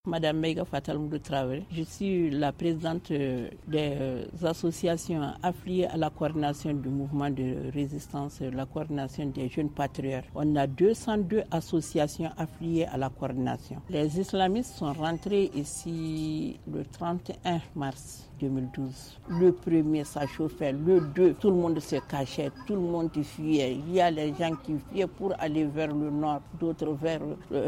Madame Meiga Fatal Moudou Traoré, je suis la présidente des associations affiliées à la coordination du mouvement de résistance, la coordination des jeunes patriotes. On a 202 associations affiliées à la coordination. Les islamistes sont rentrés ici le 31 mars 2012. Le premier, ça chauffait. Le 2, tout le monde se cachait, tout le monde fuyait. Il y a les gens qui fuyaient pour aller vers le nord, d'autres vers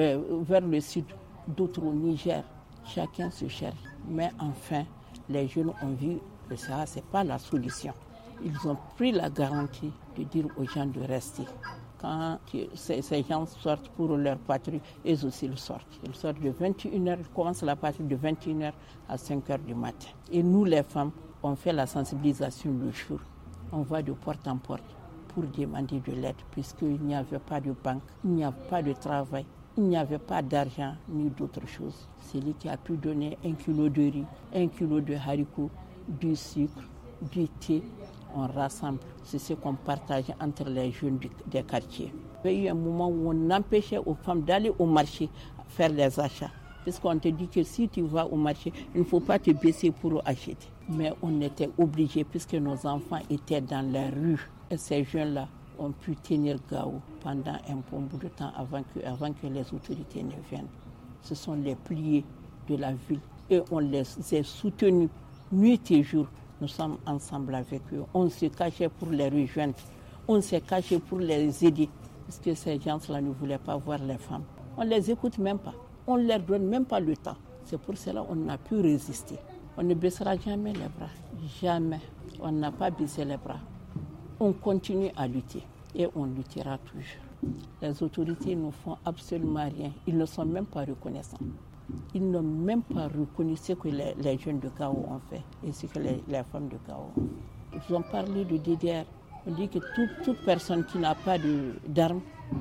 le sud, d'autres au Niger. Chacun se cherche. Mais enfin, les jeunes ont vu que ça, ce n'est pas la solution. Ils ont pris la garantie de dire aux gens de rester. Quand ces gens sortent pour leur patrie, eux aussi ils sortent. Ils sortent de 21h, ils commencent la patrie de 21h à 5h du matin. Et nous, les femmes, on fait la sensibilisation le jour. On va de porte en porte pour demander de l'aide, puisqu'il n'y avait pas de banque, il n'y a pas de travail. Il n'y avait pas d'argent ni d'autres choses. C'est lui qui a pu donner 1 kilo de riz, 1 kilo de haricots, du sucre, du thé. On rassemble. C'est ce qu'on partage entre les jeunes des quartiers. Il y a eu un moment où on empêchait aux femmes d'aller au marché faire les achats. Parce qu'on te dit que si tu vas au marché, il ne faut pas te baisser pour acheter. Mais on était obligés puisque nos enfants étaient dans la rue. Et ces jeunes-là ont pu tenir Gao pendant un bon bout de temps avant que les autorités ne viennent. Ce sont les piliers de la ville et on les a soutenus nuit et jour. Nous sommes ensemble avec eux. On se cachait pour les rejoindre. On s'est caché pour les aider parce que ces gens-là ne voulaient pas voir les femmes. On ne les écoute même pas. On ne leur donne même pas le temps. C'est pour cela qu'on a pu résister. On ne baissera jamais les bras. Jamais. On n'a pas baissé les bras. On continue à lutter et on luttera toujours. Les autorités ne font absolument rien. Ils ne sont même pas reconnaissants. Ils n'ont même pas reconnu ce que les jeunes de Gao ont fait et ce que les femmes de Gao ont fait. Ils ont parlé de DDR. On dit que toute personne qui n'a pas d'armes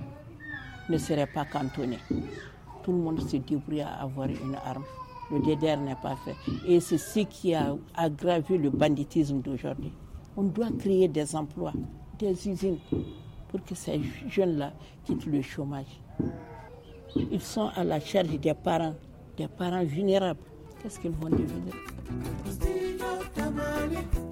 ne serait pas cantonnée. Tout le monde se débrouille à avoir une arme. Le DDR n'est pas fait. Et c'est ce qui a aggravé le banditisme d'aujourd'hui. On doit créer des emplois, des usines, pour que ces jeunes-là quittent le chômage. Ils sont à la charge des parents vulnérables. Qu'est-ce qu'ils vont devenir?